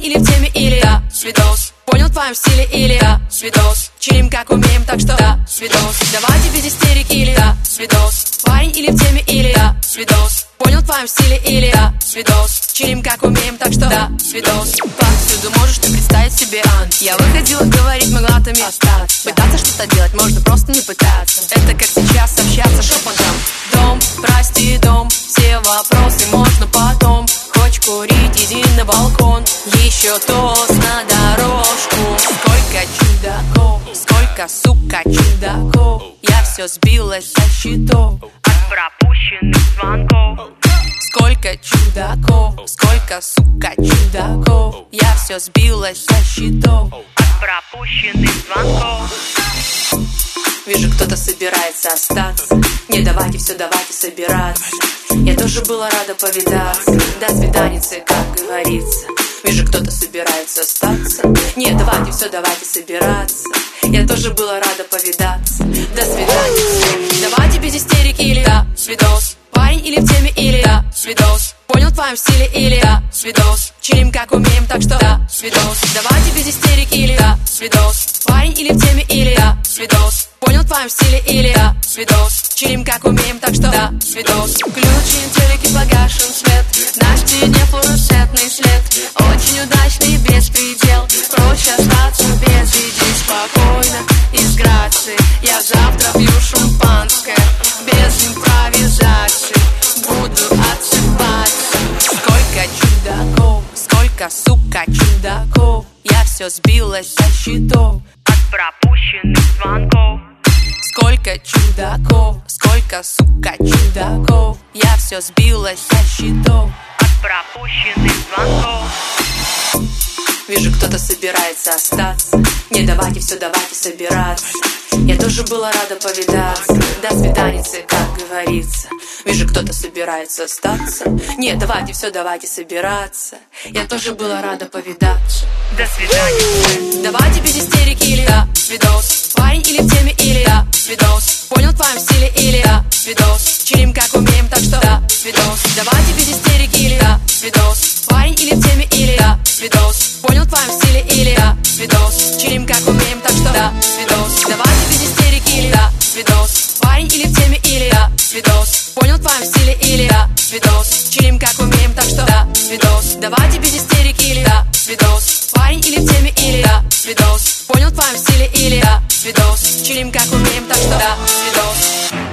Парень или в теме, или да, свидос. Понял в твоем стиле, или да, свидос. Чилим как умеем, так что да, свидос. Давайте без истерики, или да, свидос. Парень или в теме, или да, свидос. Понял в твоем стиле, или да, свидос. Чилим как умеем, так что да, свидос. Повсюду можешь ты представить себе. Я выходила говорить, могла там и остаться. Пытаться что-то делать, можно просто не пытаться. Это как сейчас общаться шепотом. Дом, прости, дом, все вопросы можно потом. Хочешь курить, иди на балкон. Еще тост на дорожку. Сколько чудаков, сколько, сука, чудаков. Я все сбилась со счетов от пропущенных звонков. Сколько чудаков, сколько, сука, чудаков. Я все сбилась со счетов от пропущенных звонков. Вижу, кто-то собирается остаться. Не, давайте все, давайте собираться. Я тоже была рада повидаться. До свиданицы, как говорится. Вижу, кто-то собирается остаться. Не, давайте все, давайте собираться. Я тоже была рада повидаться. До свиданицы. Давайте без истерики, или да, свидос. Парень или в теме, или да, свидос. Понял в твоем стиле, или да, свидос. Чилим как умеем, так что да, свидос. Давайте без истерики, или да, свидос. Парень или в теме, или да, свидос. Понял в твоем стиле, или да, свидос. Чилим как умеем, так что да, свидос. Включен телек и погашен свет. На стене флуоресцентный след. Очень удачный беспредел. Проще остаться без идей спокойно и с грацией. Я завтра пью шампанское без импровизации. Буду отсыпаться. Сколько чудаков, сколько, сука, чудаков. Я все сбилась со счетов от пропущенных звонков. Сколько чудаков, сколько, сука, чудаков. Я все сбилась со счетов от пропущенных звонков. Вижу, кто-то собирается остаться. Не, давайте все, давайте собираться. Я тоже была рада повидаться. До свиданицы, как говорится. Вижу, кто-то собирается остаться. Не, давайте все, давайте собираться. Я тоже была рада повидаться. До свидания. Давайте без истерики, или да, свидос. Парень или в теме, или да, свидос. Понял в твоем стиле, или да, свидос. Чилим как умеем, так что да, свидос. Давайте без истерики, или да, свидос. Парень или в теме, или да, свидос. Понял в твоем стиле, или да, свидос. Чилим как умеем, так что да, свидос. Давайте без истерики, или да, свидос. Парень или в теме, или да, свидос. Понял в твоем стиле, или да, свидос. Чилим как умеем, так что да, свидос. Давайте без истерики, или да, свидос. Парень или в теме, или да, свидос. Понял в твоем стиле, или да, свидос. Чилим как умеем, так что да, свидос.